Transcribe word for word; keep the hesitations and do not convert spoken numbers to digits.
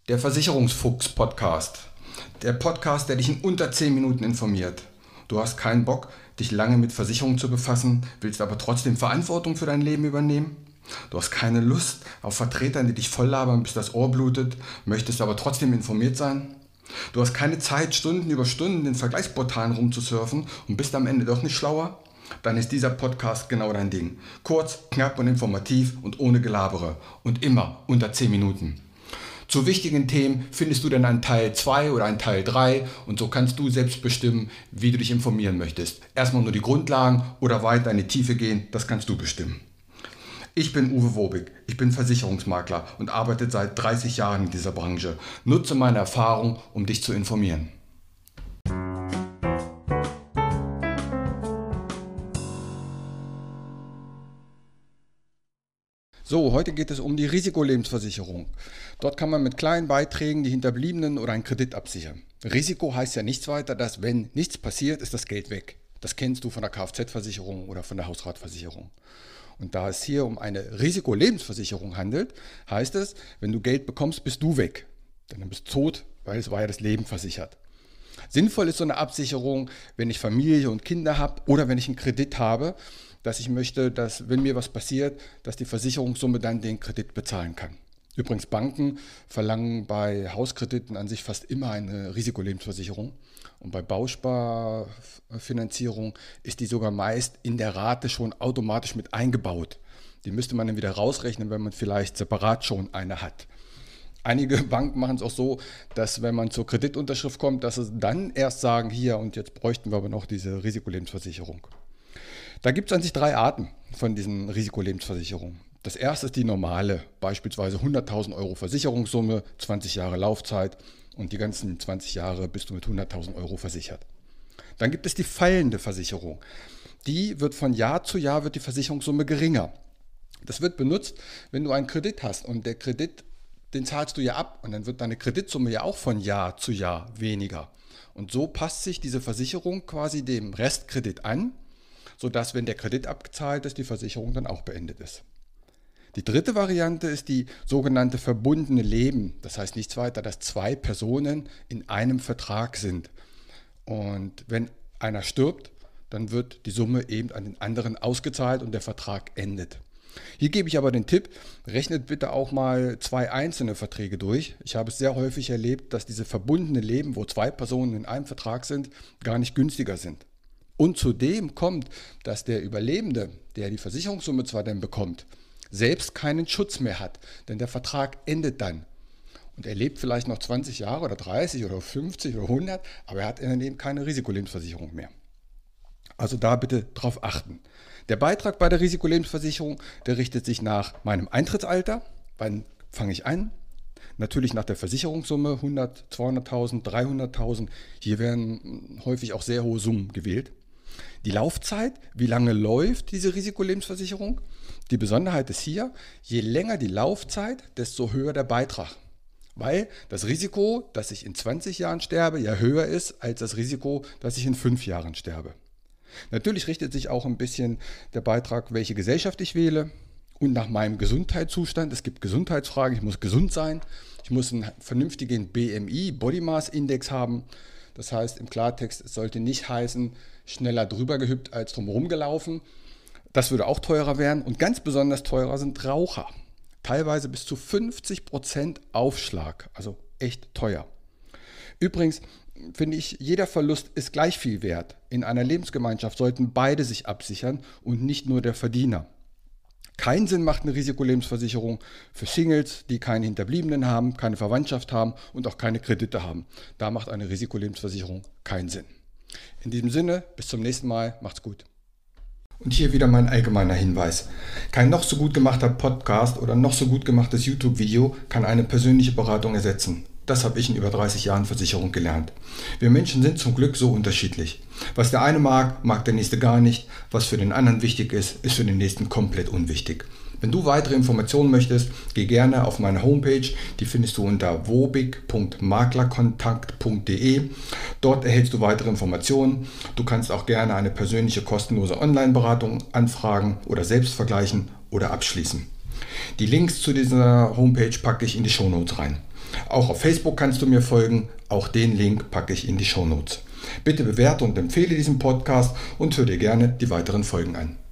Der Versicherungsfuchs-Podcast. Der Podcast, der dich in unter zehn Minuten informiert. Du hast keinen Bock, dich lange mit Versicherungen zu befassen, willst aber trotzdem Verantwortung für dein Leben übernehmen? Du hast keine Lust auf Vertretern, die dich voll labern, bis das Ohr blutet, möchtest aber trotzdem informiert sein? Du hast keine Zeit, Stunden über Stunden in Vergleichsportalen rumzusurfen und bist am Ende doch nicht schlauer? Dann ist dieser Podcast genau dein Ding. Kurz, knapp und informativ und ohne Gelabere. Und immer unter zehn Minuten. Zu wichtigen Themen findest du dann einen Teil zwei oder einen Teil drei und so kannst du selbst bestimmen, wie du dich informieren möchtest. Erstmal nur die Grundlagen oder weiter in die Tiefe gehen, das kannst du bestimmen. Ich bin Uwe Wobig, ich bin Versicherungsmakler und arbeite seit dreißig Jahren in dieser Branche. Nutze meine Erfahrung, um dich zu informieren. So, heute geht es um die Risikolebensversicherung. Dort kann man mit kleinen Beiträgen die Hinterbliebenen oder einen Kredit absichern. Risiko heißt ja nichts weiter, dass wenn nichts passiert, ist das Geld weg. Das kennst du von der Kfz-Versicherung oder von der Hausratversicherung. Und da es hier um eine Risikolebensversicherung handelt, heißt es, wenn du Geld bekommst, bist du weg. Denn dann bist du tot, weil es war ja das Leben versichert. Sinnvoll ist so eine Absicherung, wenn ich Familie und Kinder habe oder wenn ich einen Kredit habe, dass ich möchte, dass, wenn mir was passiert, dass die Versicherungssumme dann den Kredit bezahlen kann. Übrigens, Banken verlangen bei Hauskrediten an sich fast immer eine Risikolebensversicherung. Und bei Bausparfinanzierung ist die sogar meist in der Rate schon automatisch mit eingebaut. Die müsste man dann wieder rausrechnen, wenn man vielleicht separat schon eine hat. Einige Banken machen es auch so, dass wenn man zur Kreditunterschrift kommt, dass sie dann erst sagen, hier und jetzt bräuchten wir aber noch diese Risikolebensversicherung. Da gibt es an sich drei Arten von diesen Risikolebensversicherungen. Das erste ist die normale, beispielsweise hunderttausend Euro Versicherungssumme, zwanzig Jahre Laufzeit und die ganzen zwanzig Jahre bist du mit hunderttausend Euro versichert. Dann gibt es die fallende Versicherung. Die wird von Jahr zu Jahr wird die Versicherungssumme geringer. Das wird benutzt, wenn du einen Kredit hast und der Kredit, den zahlst du ja ab und dann wird deine Kreditsumme ja auch von Jahr zu Jahr weniger. Und so passt sich diese Versicherung quasi dem Restkredit an, sodass, wenn der Kredit abgezahlt ist, die Versicherung dann auch beendet ist. Die dritte Variante ist die sogenannte verbundene Leben. Das heißt nichts weiter, dass zwei Personen in einem Vertrag sind. Und wenn einer stirbt, dann wird die Summe eben an den anderen ausgezahlt und der Vertrag endet. Hier gebe ich aber den Tipp, rechnet bitte auch mal zwei einzelne Verträge durch. Ich habe es sehr häufig erlebt, dass diese verbundene Leben, wo zwei Personen in einem Vertrag sind, gar nicht günstiger sind. Und zudem kommt, dass der Überlebende, der die Versicherungssumme zwar dann bekommt, selbst keinen Schutz mehr hat, denn der Vertrag endet dann. Und er lebt vielleicht noch zwanzig Jahre oder dreißig oder fünfzig oder hundert, aber er hat in dem keine Risikolebensversicherung mehr. Also da bitte drauf achten. Der Beitrag bei der Risikolebensversicherung, der richtet sich nach meinem Eintrittsalter. Wann fange ich an? Natürlich nach der Versicherungssumme, hundert, zweihunderttausend, dreihunderttausend. Hier werden häufig auch sehr hohe Summen gewählt. Die Laufzeit, wie lange läuft diese Risikolebensversicherung? Die Besonderheit ist hier, je länger die Laufzeit, desto höher der Beitrag. Weil das Risiko, dass ich in zwanzig Jahren sterbe, ja höher ist als das Risiko, dass ich in fünf Jahren sterbe. Natürlich richtet sich auch ein bisschen der Beitrag, welche Gesellschaft ich wähle und nach meinem Gesundheitszustand. Es gibt Gesundheitsfragen, ich muss gesund sein, ich muss einen vernünftigen B M I, Body Mass Index haben. Das heißt im Klartext, es sollte nicht heißen, schneller drüber gehüpft als drumherum gelaufen. Das würde auch teurer werden und ganz besonders teurer sind Raucher. Teilweise bis zu fünfzig Prozent Aufschlag, also echt teuer. Übrigens finde ich, jeder Verlust ist gleich viel wert. In einer Lebensgemeinschaft sollten beide sich absichern und nicht nur der Verdiener. Keinen Sinn macht eine Risikolebensversicherung für Singles, die keine Hinterbliebenen haben, keine Verwandtschaft haben und auch keine Kredite haben. Da macht eine Risikolebensversicherung keinen Sinn. In diesem Sinne, bis zum nächsten Mal, macht's gut. Und hier wieder mein allgemeiner Hinweis. Kein noch so gut gemachter Podcast oder noch so gut gemachtes YouTube-Video kann eine persönliche Beratung ersetzen. Das habe ich in über dreißig Jahren Versicherung gelernt. Wir Menschen sind zum Glück so unterschiedlich. Was der eine mag, mag der nächste gar nicht. Was für den anderen wichtig ist, ist für den nächsten komplett unwichtig. Wenn du weitere Informationen möchtest, geh gerne auf meine Homepage. Die findest du unter wobig punkt maklerkontakt punkt de. Dort erhältst du weitere Informationen. Du kannst auch gerne eine persönliche kostenlose Online-Beratung anfragen oder selbst vergleichen oder abschließen. Die Links zu dieser Homepage packe ich in die Shownotes rein. Auch auf Facebook kannst du mir folgen, auch den Link packe ich in die Shownotes. Bitte bewerte und empfehle diesen Podcast und hör dir gerne die weiteren Folgen an.